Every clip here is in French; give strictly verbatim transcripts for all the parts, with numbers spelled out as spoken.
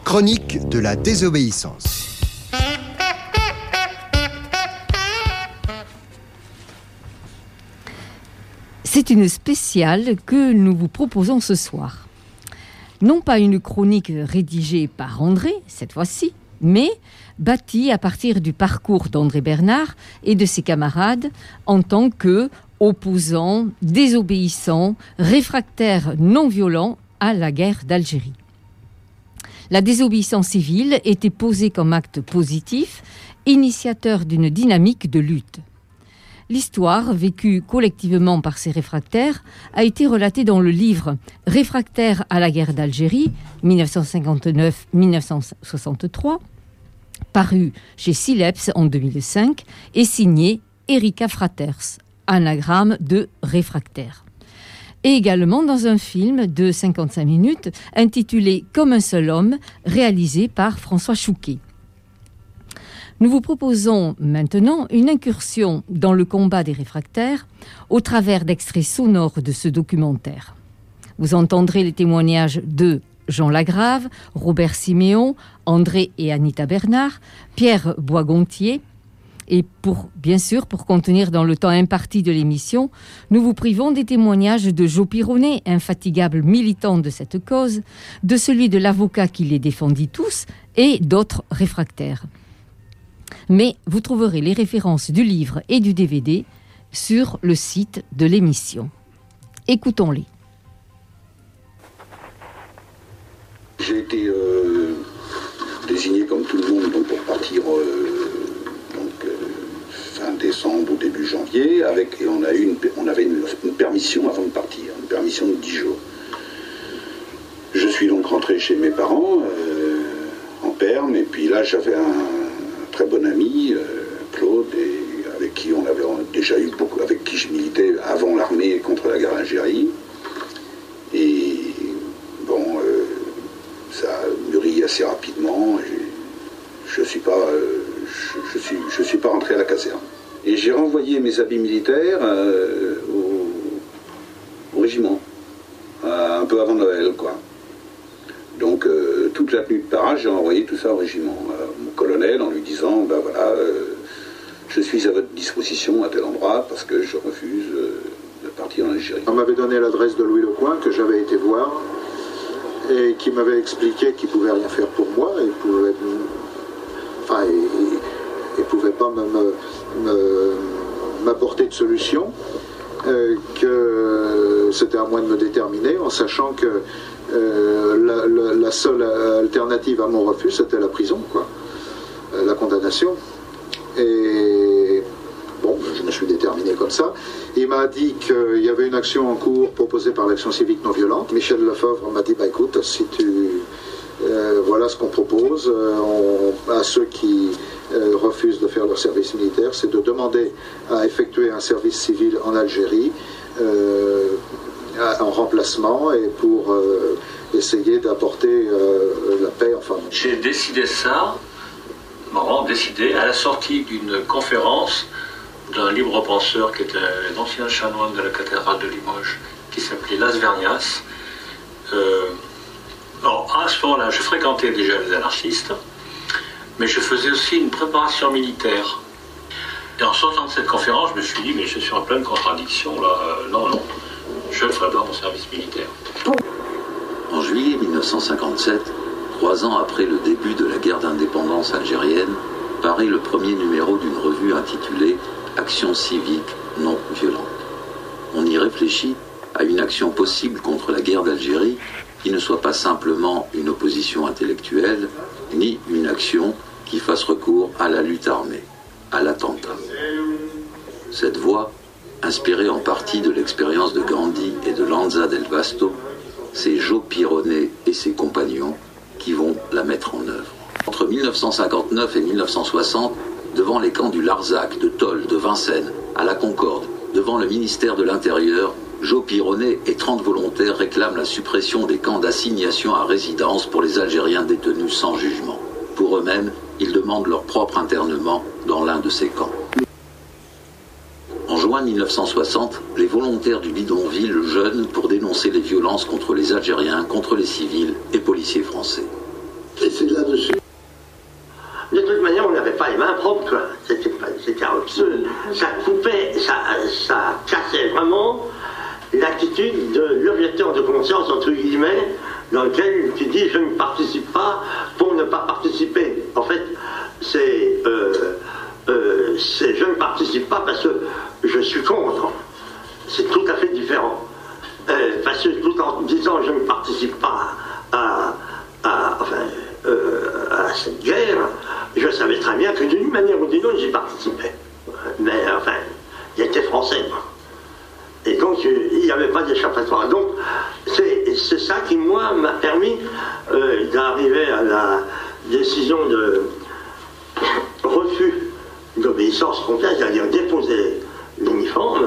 Chronique de la désobéissance. C'est une spéciale que nous vous proposons ce soir. Non pas une chronique rédigée par André, cette fois-ci, mais bâtie à partir du parcours d'André Bernard et de ses camarades en tant que opposants, désobéissants, réfractaires non violents à la guerre d'Algérie. La désobéissance civile était posée comme acte positif, initiateur d'une dynamique de lutte. L'histoire, vécue collectivement par ces réfractaires, a été relatée dans le livre « Réfractaires à la guerre d'Algérie, mille neuf cent cinquante-neuf à mille neuf cent soixante-trois », paru chez Sileps en deux mille cinq et signé Erika Fraters, anagramme de réfractaire. Et également dans un film de cinquante-cinq minutes intitulé « Comme un seul homme », réalisé par François Chouquet. Nous vous proposons maintenant une incursion dans le combat des réfractaires au travers d'extraits sonores de ce documentaire. Vous entendrez les témoignages de Jean Lagrave, Robert Siméon, André et Anita Bernard, Pierre Boisgontier. Et pour, bien sûr, pour contenir dans le temps imparti de l'émission, nous vous privons des témoignages de Jo Pironet, infatigable militant de cette cause, de celui de l'avocat qui les défendit tous et d'autres réfractaires. Mais vous trouverez les références du livre et du D V D sur le site de l'émission. Écoutons-les. J'ai été euh, désigné comme tout le monde donc pour partir euh, donc, euh, fin décembre ou début janvier, avec, et on, a eu une, on avait une, une permission avant de partir, une permission de dix jours. Je suis donc rentré chez mes parents euh, en Perm, et puis là j'avais un très bon ami, euh, Claude, et avec qui on avait déjà eu beaucoup, avec qui je militais avant l'armée contre la guerre d'Algérie. Et bon, euh, ça a mûri assez rapidement. Et je suis pas, euh, je, je suis, je suis pas rentré à la caserne. Et j'ai renvoyé mes habits militaires euh, au, au régiment, euh, un peu avant Noël, quoi. Donc euh, toute la tenue de parade, j'ai envoyé tout ça au régiment, euh, mon colonel, en lui disant, ben voilà, euh, je suis à votre disposition à tel endroit parce que je refuse euh, de partir en Algérie. On m'avait donné l'adresse de Louis Lecoing que j'avais été voir et qui m'avait expliqué qu'il ne pouvait rien faire pour moi et pouvait, enfin, il ne pouvait pas me, me, me, m'apporter de solution, euh, que c'était à moi de me déterminer en sachant que Euh, la, la, la seule alternative à mon refus, c'était la prison, quoi, euh, la condamnation. Et bon, je me suis déterminé comme ça. Il m'a dit qu'il y avait une action en cours proposée par l'Action civique non violente. Michel Lefebvre m'a dit, bah écoute, si tu euh, voilà ce qu'on propose euh, on, à ceux qui euh, refusent de faire leur service militaire, c'est de demander à effectuer un service civil en Algérie. Euh, en remplacement et pour euh, essayer d'apporter euh, la paix. Enfin. J'ai décidé ça, vraiment décidé, à la sortie d'une conférence d'un libre penseur qui était l'ancien chanoine de la cathédrale de Limoges, qui s'appelait Las Vernias. Euh, alors à ce moment-là, je fréquentais déjà les anarchistes, mais je faisais aussi une préparation militaire. Et en sortant de cette conférence, je me suis dit, mais je suis en pleine contradiction là, euh, non, non. Je ne ferai pas mon service militaire. En juillet mille neuf cent cinquante-sept, trois ans après le début de la guerre d'indépendance algérienne, paraît le premier numéro d'une revue intitulée « Action civique non violente ». On y réfléchit à une action possible contre la guerre d'Algérie qui ne soit pas simplement une opposition intellectuelle, ni une action qui fasse recours à la lutte armée, à l'attentat. Cette voie, inspiré en partie de l'expérience de Gandhi et de Lanza del Vasto, c'est Jo Pironet et ses compagnons qui vont la mettre en œuvre. Entre mille neuf cent cinquante-neuf et mille neuf cent soixante, devant les camps du Larzac, de Tolles, de Vincennes, à la Concorde, devant le ministère de l'Intérieur, Jo Pironet et trente volontaires réclament la suppression des camps d'assignation à résidence pour les Algériens détenus sans jugement. Pour eux-mêmes, ils demandent leur propre internement dans l'un de ces camps. En juin mille neuf cent soixante, les volontaires du bidonville jeûnent pour dénoncer les violences contre les Algériens, contre les civils et policiers français. Et c'est là-dessus. De toute manière, on n'avait pas les mains propres, quoi. C'était absurde. Ça coupait, ça, ça cassait vraiment l'attitude de l'objecteur de conscience, entre guillemets, dans lequel tu dis je ne participe pas pour ne pas participer. En fait, c'est euh, euh, je ne participe pas parce que je suis contre. C'est tout à fait différent. Euh, parce que tout en disant je ne participe pas à, à, enfin, euh, à cette guerre, je savais très bien que d'une manière ou d'une autre j'y participais. Mais enfin, j'étais français, quoi. Et donc, il n'y avait pas d'échappatoire. Donc, c'est ça qui, moi, m'a permis euh, d'arriver à la décision de refus d'obéissance complète, c'est-à-dire déposer l'uniforme.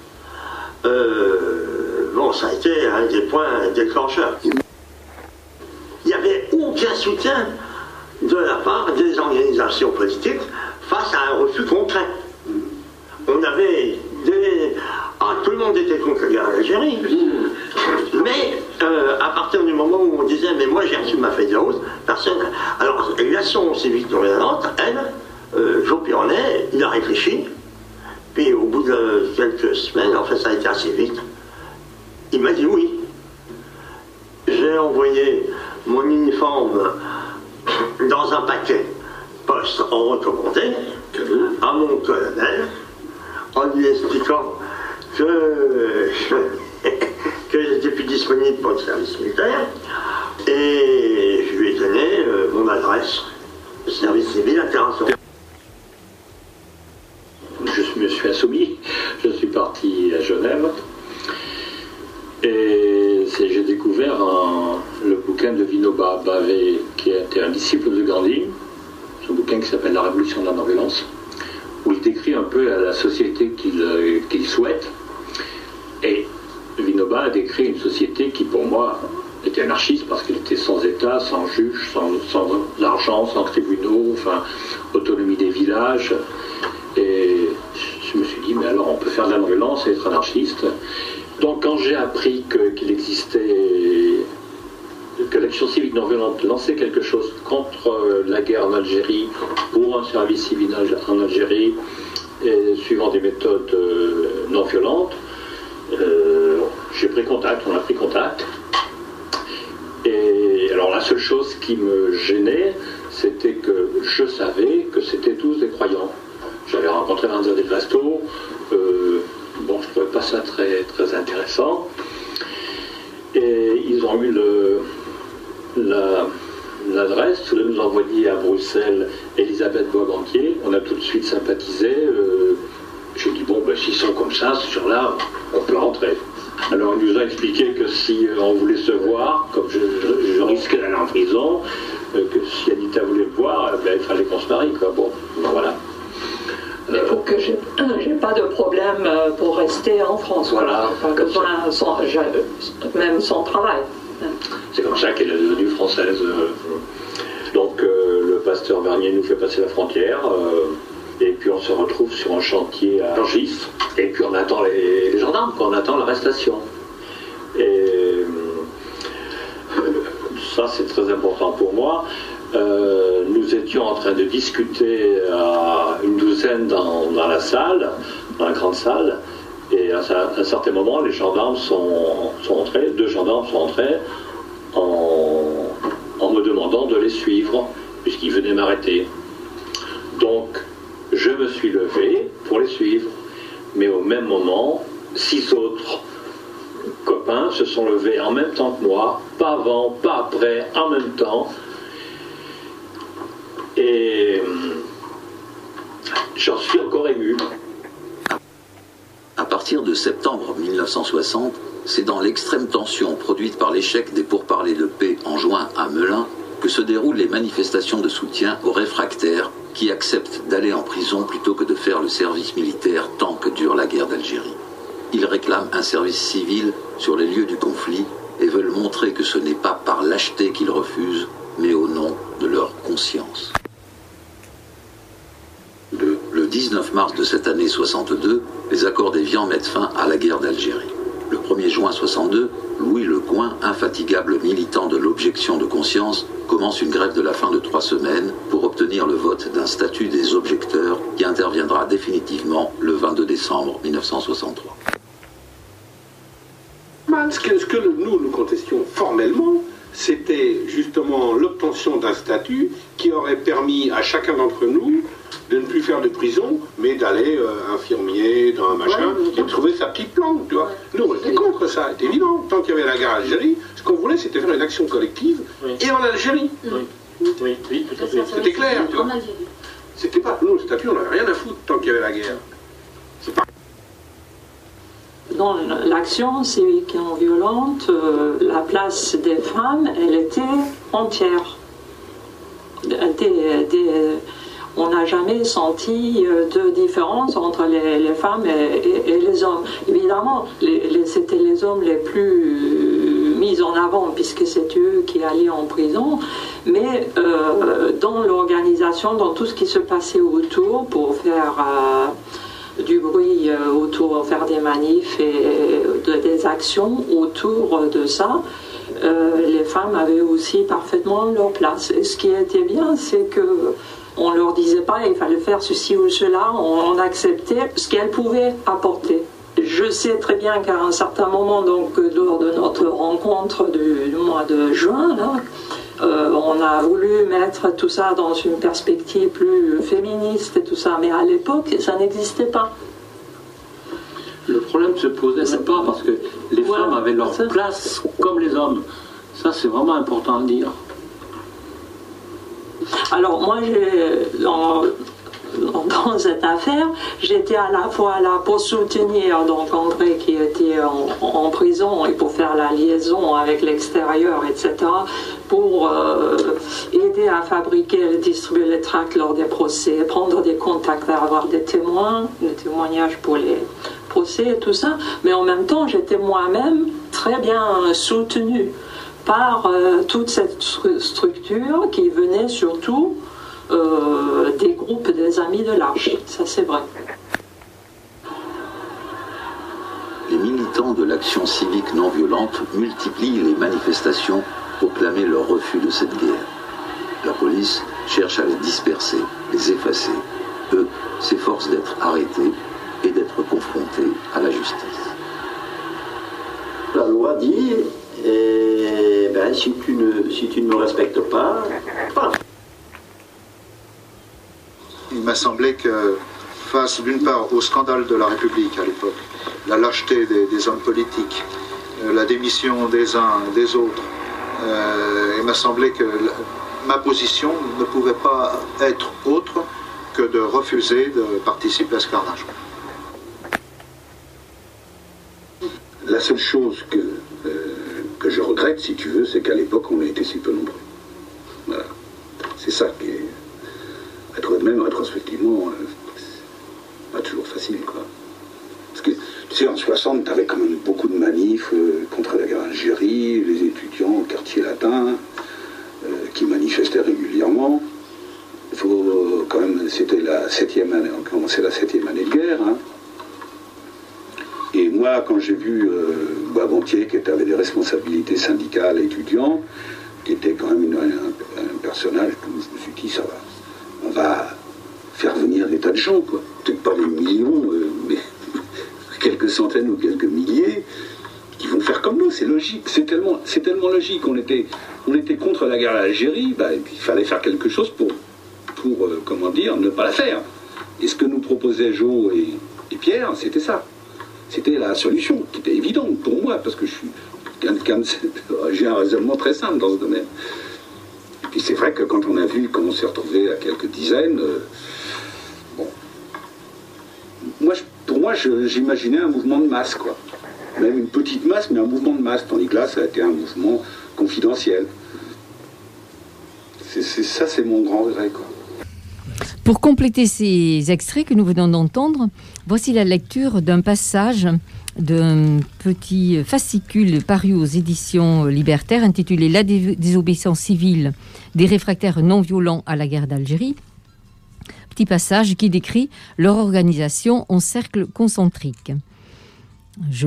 Euh, bon, ça a été un des points déclencheurs. Il n'y avait aucun soutien de la part des organisations politiques face à un refus concret. On avait des... Ah, tout le monde était contre la guerre d'Algérie. Mais euh, à partir du moment où on disait mais moi j'ai reçu ma feuille de route, personne. Alors l'action civique non-violente, elle, euh, Joe Pironnet, il a réfléchi. Puis au bout de quelques semaines, en fait ça a été assez vite, il m'a dit oui. J'ai envoyé mon uniforme dans un paquet poste en recommandé à mon colonel en lui expliquant que, que j'étais plus disponible pour le service militaire et je lui ai donné euh, mon adresse de service civil à Terrasson. Je me suis insoumis, je suis parti à Genève et j'ai découvert un, le bouquin de Vinoba Bhave qui était un disciple de Gandhi, ce bouquin qui s'appelle La Révolution de la non-violence, où il décrit un peu la société qu'il qu'il souhaite. Et Vinoba a décrit une société qui, pour moi, était anarchiste parce qu'elle était sans État, sans juge, sans, sans argent, sans tribunaux, enfin, autonomie des villages. Et je me suis dit, mais alors on peut faire de la non-violence et être anarchiste. Donc quand j'ai appris que, qu'il existait, que l'action civique non-violente lançait quelque chose contre la guerre en Algérie, pour un service civil en Algérie, et suivant des méthodes euh, non-violentes, euh, j'ai pris contact, on a pris contact. Et alors la seule chose qui me gênait, c'était que je savais que c'était tous des croyants. J'avais rencontré André Del Vasto, euh, bon, je trouvais pas ça très, très intéressant. Et ils ont eu le, la, l'adresse de nous envoyer à Bruxelles Elisabeth Boisgantier. On a tout de suite sympathisé. Euh, J'ai dit, bon, ben, s'ils sont comme ça, ce jour-là, on peut rentrer. Alors, il nous a expliqué que si euh, on voulait se voir, comme je, je, je risquais d'aller en prison, euh, que si Anita voulait me voir, ben, il fallait qu'on se marie, quoi. Bon, ben, voilà. Mais pour que j'ai pas de problème pour rester en France, voilà. Pas besoin, sans, même sans travail. C'est comme ça qu'elle est devenue française. Donc euh, le pasteur Vernier nous fait passer la frontière, euh, et puis on se retrouve sur un chantier à Rungis, et puis on attend les, les gendarmes, on attend l'arrestation. Et euh, ça c'est très important pour moi. Euh, nous étions en train de discuter à une douzaine dans, dans la salle, dans la grande salle, et à, à un certain moment, les gendarmes sont, sont entrés, deux gendarmes sont entrés en, en me demandant de les suivre, puisqu'ils venaient m'arrêter. Donc, je me suis levé pour les suivre, mais au même moment, six autres copains se sont levés en même temps que moi, pas avant, pas après, en même temps. Et j'en suis encore ému. À partir de septembre mille neuf cent soixante, c'est dans l'extrême tension produite par l'échec des pourparlers de paix en juin à Melun que se déroulent les manifestations de soutien aux réfractaires qui acceptent d'aller en prison plutôt que de faire le service militaire tant que dure la guerre d'Algérie. Ils réclament un service civil sur les lieux du conflit et veulent montrer que ce n'est pas par lâcheté qu'ils refusent, mais au nom de leur conscience. Le dix-neuf mars de cette année soixante-deux, les accords d'Évian mettent fin à la guerre d'Algérie. Le premier juin soixante-deux, Louis Lecoing, infatigable militant de l'objection de conscience, commence une grève de la faim de trois semaines pour obtenir le vote d'un statut des objecteurs qui interviendra définitivement le vingt-deux décembre mille neuf cent soixante-trois. Ce que, ce que nous, nous contestions formellement, c'était justement l'obtention d'un statut qui aurait permis à chacun d'entre nous de ne plus faire de prison, mais d'aller euh, infirmier dans un machin, ouais, et de trouver sa petite planque, tu vois. Nous, on était contre ça, c'est évident. Tant qu'il y avait la guerre en Algérie, ce qu'on voulait, c'était faire une action collective, oui. Et en Algérie. Oui, oui, oui, tout à fait. C'était clair, tu vois. C'était pas, nous, le statut, on n'avait rien à foutre tant qu'il y avait la guerre. C'est pas... Dans l'action civique non violente, euh, la place des femmes, elle était entière. Des, des, on n'a jamais senti de différence entre les, les femmes et, et, et les hommes. Évidemment, les, les, c'était les hommes les plus mis en avant, puisque c'est eux qui allaient en prison, mais euh, dans l'organisation, dans tout ce qui se passait autour, pour faire... Euh, du bruit autour, faire des manifs et de, des actions autour de ça, euh, les femmes avaient aussi parfaitement leur place. Et ce qui était bien, c'est que on leur disait pas il fallait faire ceci ou cela, on, on acceptait ce qu'elles pouvaient apporter. Je sais très bien qu'à un certain moment, donc lors de notre rencontre du, du mois de juin, là, Euh, on a voulu mettre tout ça dans une perspective plus féministe et tout ça, mais à l'époque, ça n'existait pas. Le problème se posait même pas parce que les voilà, femmes avaient leur ça. place comme les hommes. Ça, c'est vraiment important à dire. Alors, moi, j'ai... Dans, dans cette affaire, j'étais à la fois là pour soutenir donc André qui était en, en prison et pour faire la liaison avec l'extérieur, et cetera, pour euh, aider à fabriquer et distribuer les tracts lors des procès, prendre des contacts, avoir des témoins, des témoignages pour les procès et tout ça. Mais en même temps, j'étais moi-même très bien soutenue par euh, toute cette structure qui venait surtout Euh, des groupes des Amis de l'Arche, ça c'est vrai. Les militants de l'action civique non violente multiplient les manifestations pour clamer leur refus de cette guerre. La police cherche à les disperser, les effacer. Eux s'efforcent d'être arrêtés et d'être confrontés à la justice. La loi dit, eh ben, si tu ne, si tu ne me respectes pas, pas. Il m'a semblé que face d'une part au scandale de la République à l'époque, la lâcheté des, des hommes politiques, euh, la démission des uns des autres, euh, il m'a semblé que la, ma position ne pouvait pas être autre que de refuser de participer à ce carnage. La seule chose que, euh, que je regrette, si tu veux, c'est qu'à l'époque on a été si peu nombreux. Voilà. C'est ça qui est... Être même rétrospectivement, euh, pas toujours facile, quoi. Parce que, tu sais, en soixante, tu avais quand même beaucoup de manifs euh, contre la guerre d'Algérie, les étudiants au quartier latin, euh, qui manifestaient régulièrement. Il faut euh, quand même, c'était la septième année, on commençait la septième année de guerre, hein. Et moi, quand j'ai vu euh, Boisgontier, qui avait des responsabilités syndicales étudiants, qui était quand même une, un, un personnage, je me suis dit, ça va. On va faire venir des tas de gens, quoi. Peut-être pas des millions, euh, mais quelques centaines ou quelques milliers, qui vont faire comme nous, c'est logique. C'est tellement, c'est tellement logique. On était, on était contre la guerre d'Algérie, bah, il fallait faire quelque chose pour, pour euh, comment dire, ne pas la faire. Et ce que nous proposaient Jo et, et Pierre, c'était ça. C'était la solution, qui était évidente pour moi, parce que je suis quelqu'un de... j'ai un raisonnement très simple dans ce domaine. Et c'est vrai que quand on a vu qu'on s'est retrouvé à quelques dizaines, euh, bon, moi, je, pour moi, je, j'imaginais un mouvement de masse, quoi. Même une petite masse, mais un mouvement de masse, tandis que là, ça a été un mouvement confidentiel. C'est, c'est, ça, c'est mon grand regret, quoi. Pour compléter ces extraits que nous venons d'entendre, voici la lecture d'un passage d'un petit fascicule paru aux éditions Libertaires intitulé « La dé- désobéissance civile des réfractaires non violents à la guerre d'Algérie ». Petit passage qui décrit leur organisation en cercle concentrique. Je lis.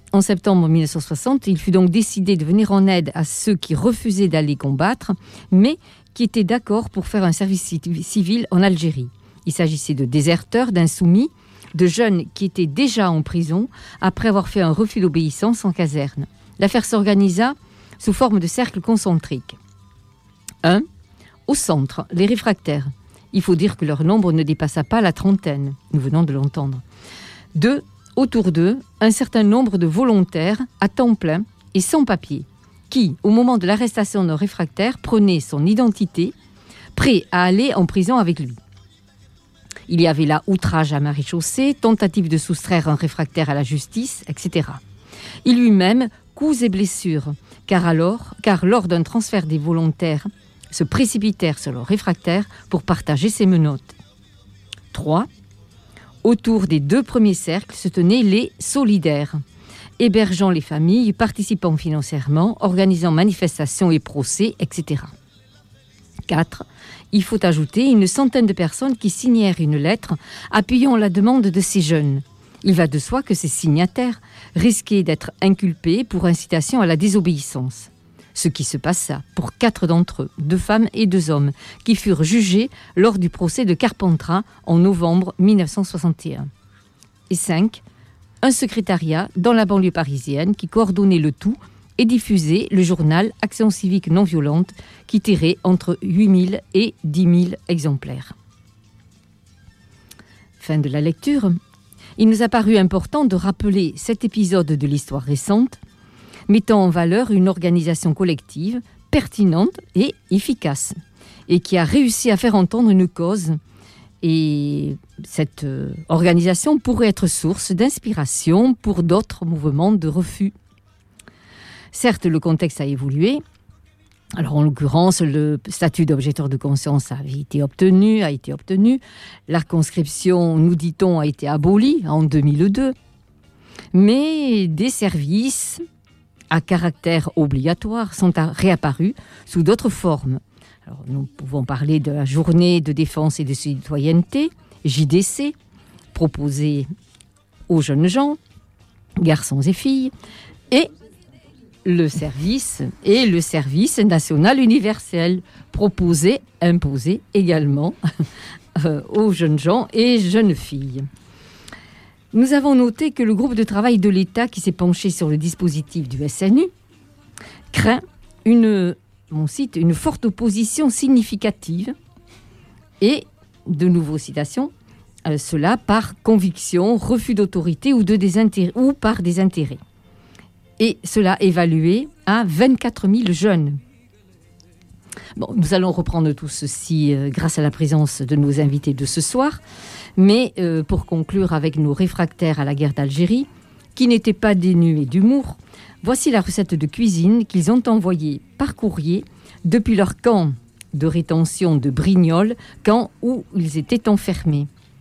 en septembre mille neuf cent soixante, il fut donc décidé de venir en aide à ceux qui refusaient d'aller combattre, mais qui étaient d'accord pour faire un service civil en Algérie. Il s'agissait de déserteurs, d'insoumis, de jeunes qui étaient déjà en prison après avoir fait un refus d'obéissance en caserne. L'affaire s'organisa sous forme de cercle concentrique. un. Au centre, les réfractaires. Il faut dire que leur nombre ne dépassa pas la trentaine. Nous venons de l'entendre. deux. Autour d'eux, un certain nombre de volontaires à temps plein et sans papier, qui, au moment de l'arrestation d'un réfractaire, prenaient son identité, prêts à aller en prison avec lui. Il y avait là outrage à maréchaussée, tentative de soustraire un réfractaire à la justice, et cetera. Il lui-même, coups et blessures, car, alors, car lors d'un transfert des volontaires, se précipitèrent sur le réfractaire pour partager ses menottes. trois. Autour des deux premiers cercles se tenaient les solidaires, hébergeant les familles, participant financièrement, organisant manifestations et procès, et cetera. quatre. Il faut ajouter une centaine de personnes qui signèrent une lettre appuyant la demande de ces jeunes. Il va de soi que ces signataires risquaient d'être inculpés pour incitation à la désobéissance. Ce qui se passa pour quatre d'entre eux, deux femmes et deux hommes, qui furent jugés lors du procès de Carpentras en novembre mille neuf cent soixante et un. Et cinq. Un secrétariat dans la banlieue parisienne qui coordonnait le tout et diffusait le journal Action civique non violente qui tirait entre huit mille et dix mille exemplaires. Fin de la lecture. Il nous a paru important de rappeler cet épisode de l'histoire récente, mettant en valeur une organisation collective pertinente et efficace, et qui a réussi à faire entendre une cause. Et cette euh, organisation pourrait être source d'inspiration pour d'autres mouvements de refus. Certes, le contexte a évolué. Alors, en l'occurrence, le statut d'objecteur de conscience a été obtenu, a été obtenu. La conscription, nous dit-on, a été abolie en deux mille deux. Mais des services à caractère obligatoire sont réapparus sous d'autres formes. Alors, nous pouvons parler de la journée de défense et de citoyenneté, J D C, proposée aux jeunes gens, garçons et filles, et le service et le service national universel, proposé, imposé également euh, aux jeunes gens et jeunes filles. Nous avons noté que le groupe de travail de l'État qui s'est penché sur le dispositif du S N U craint une, mon cite, une forte opposition significative et, de nouveau citations, euh, cela par conviction, refus d'autorité ou, de désintérêt, ou par des intérêts. Et cela évalué à vingt-quatre mille jeunes. Bon, nous allons reprendre tout ceci euh, grâce à la présence de nos invités de ce soir. Mais euh, pour conclure avec nos réfractaires à la guerre d'Algérie, qui n'étaient pas dénués d'humour, voici la recette de cuisine qu'ils ont envoyée par courrier depuis leur camp de rétention de Brignoles, camp où ils étaient enfermés.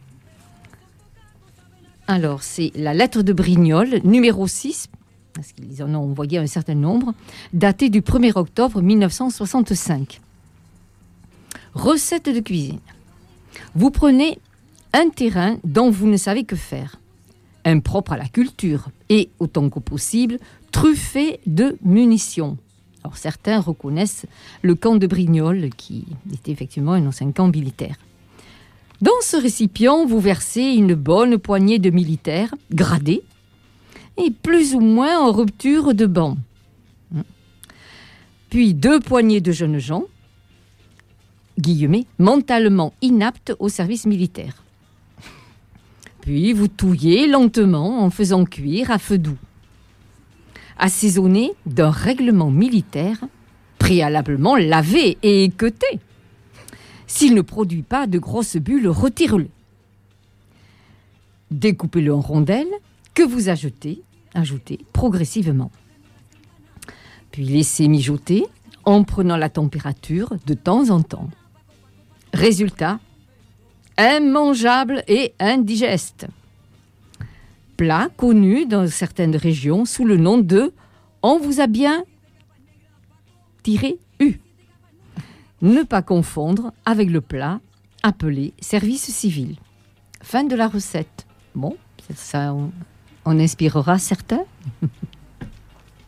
Alors, c'est la lettre de Brignoles, numéro six, parce qu'ils en ont envoyé un certain nombre, datée du premier octobre mille neuf cent soixante-cinq. Recette de cuisine. Vous prenez un terrain dont vous ne savez que faire, impropre à la culture et, autant que possible, truffé de munitions. Alors certains reconnaissent le camp de Brignoles, qui était effectivement un ancien camp militaire. Dans ce récipient, vous versez une bonne poignée de militaires gradés et plus ou moins en rupture de banc. Puis deux poignées de jeunes gens, guillemets, mentalement inaptes au service militaire. Puis vous touillez lentement en faisant cuire à feu doux. Assaisonné d'un règlement militaire préalablement lavé et équeuté. S'il ne produit pas de grosses bulles, retirez-le. Découpez-le en rondelles que vous ajoutez, ajoutez progressivement. Puis laissez mijoter en prenant la température de temps en temps. Résultat, immangeable et indigeste. Plat connu dans certaines régions sous le nom de « on vous a bien tiré U ». Ne pas confondre avec le plat appelé service civil. Fin de la recette. Bon, ça On inspirera certains ?